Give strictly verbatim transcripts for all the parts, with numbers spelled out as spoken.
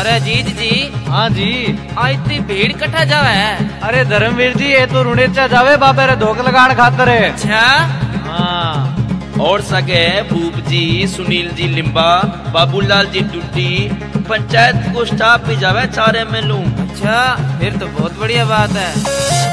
अरे जीत जी। हाँ जी। आज इतनी भीड़ कट्ठा जावे है। अरे धर्मवीर जी ये तो रुणेचा जावे बाबे रे धोख लगान खातर है। अच्छा हाँ। और सगे भूप जी, सुनील जी लिम्बा, बाबूलाल जी टुट्टी, पंचायत को स्टाफ भी जावे चारे में लूं। अच्छा फिर तो बहुत बढ़िया बात है।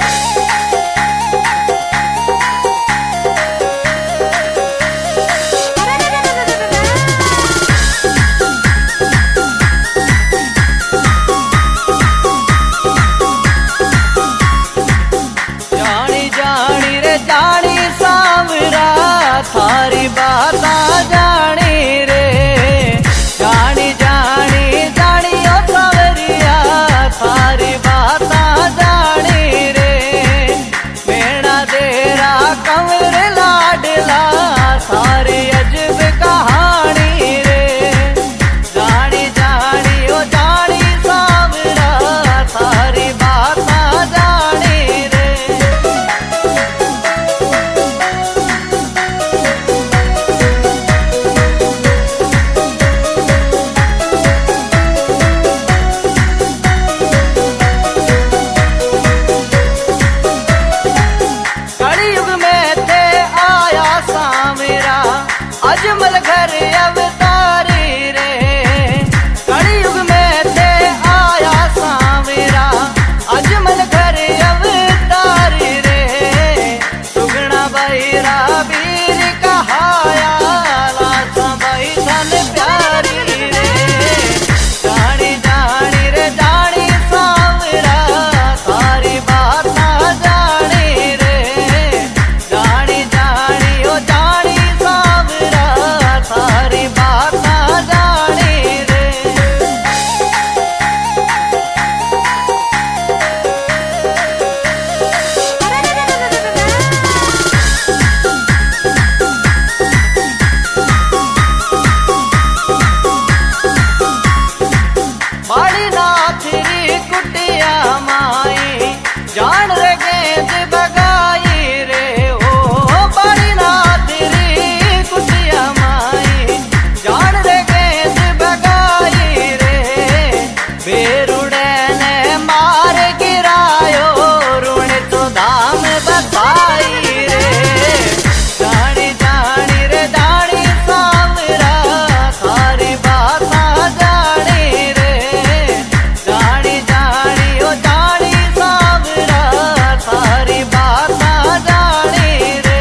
जानी सावरा थारी बाता जानी रे, जानी जानी जानी ओ सावरिया थारी बाता जानी रे, मेरा तेरा कमर लाडला थारी अजब कहानी रे, जानी जानी ओ जानी सावरा थारी बाता जानी रे। अजमल घर अवतारी रे, कलयुग में थे आया सावरा, अजमल घर अवतारी रे, सुगना बैरा वीर कहाया लासा भाई धन प्यारी रे, जानी जानी रे जानी सावरा थारी बाता जानी रे, जानी जानी ओ जानी थारी बाता जानी रे। बड़ी नाथरी कुटिया माई जान रे गेंद बगाई रे, ओ बड़ी नाथरी कुटिया जान रे गेंद बगाई रे, बेरुड़े ने मार गिरायो रुण तो धाम बताई रे, जानी जानी रे जानी सावरा थारी बाता जानी रे, जानी जानी ओ जानी सावरा थारी बाता जानी रे।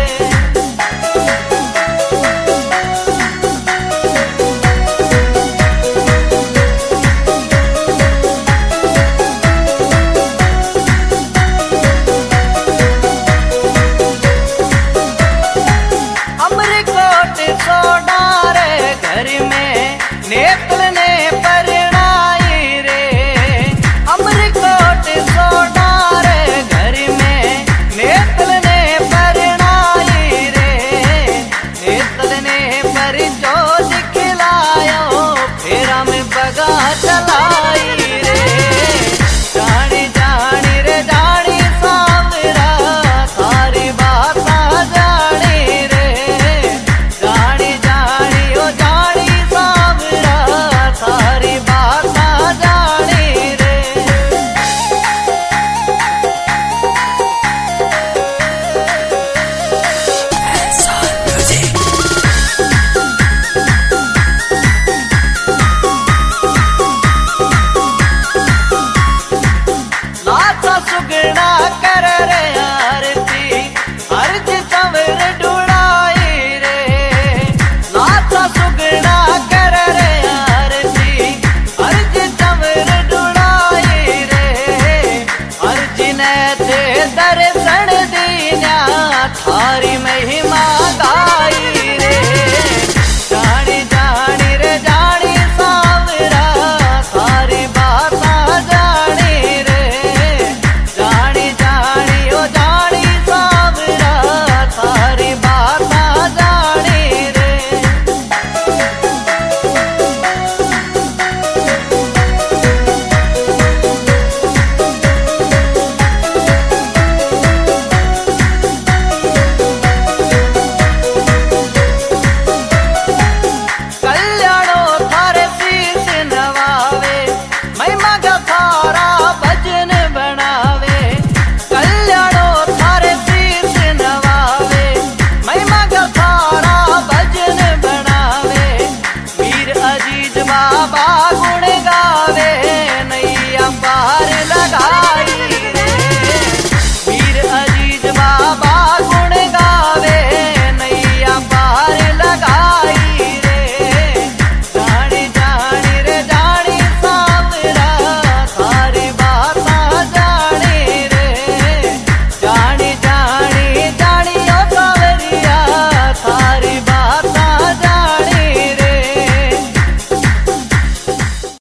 अमरकोट सोडारे घर में नेत्र ने परणाई रे, अमरकोट सोडारे घर में नेत्र ने परणाई रे, नेत्र ने परिचो दिखलायो फेरा में बगा चला